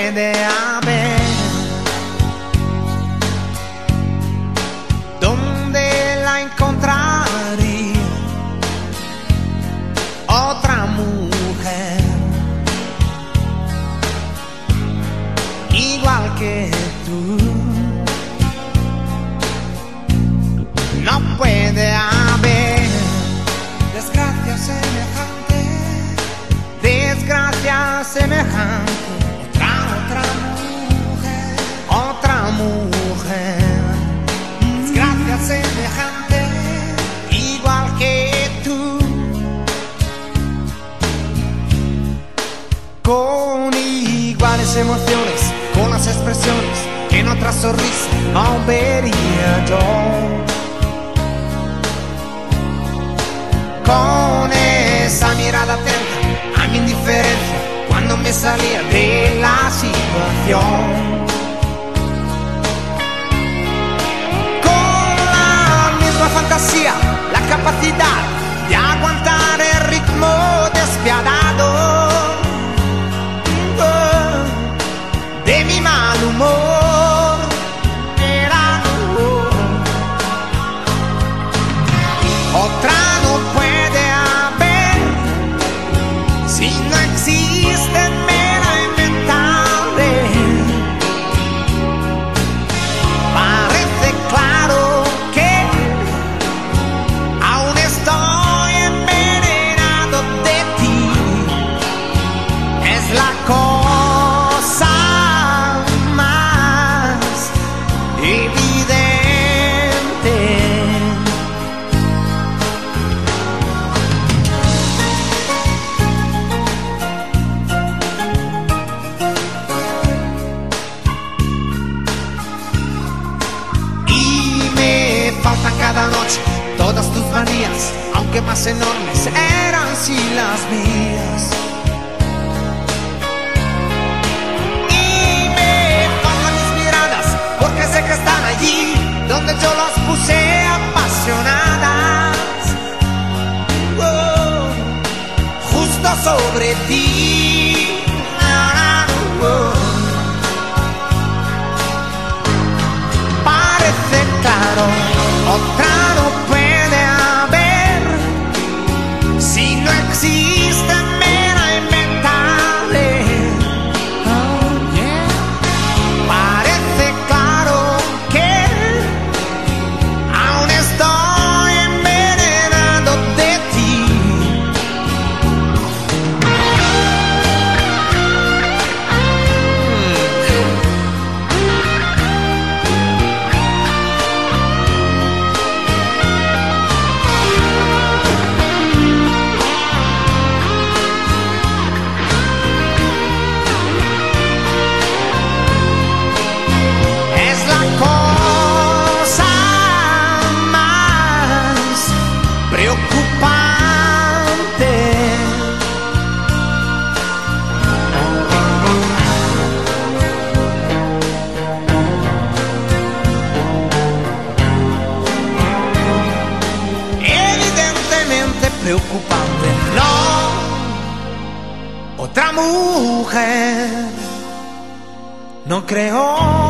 puede haber. ¿Dónde la encontraría? Otra mujer igual que tú. No puede haber desgracia semejante, desgracia semejante. Otra mujer, desgracia semejante, igual que tú. Con iguales emociones, con las expresiones que en otra sonrisa no vería yo. Con esa mirada atenta a mi indiferencia cuando me salía de la situación. Con la misma fantasía, la capacidad de aguantar el ritmo despiadado de mi mal humor. Era otra no puede haber, si no existe me la inventaré. Parece claro que aún estoy envenenado de ti. Es la cosa más evidente. Faltan cada noche todas tus manías, aunque más enormes eran si las mías. Y me faltan mis miradas, porque sé que están allí donde yo las puse apasionadas. Justo sobre ti. Parece claro, otra no puede haber, si no existe me la inventaré. Oh, yeah. Parece claro que aún estoy envenenado de ti. Preocupante, no, otra mujer, no creo.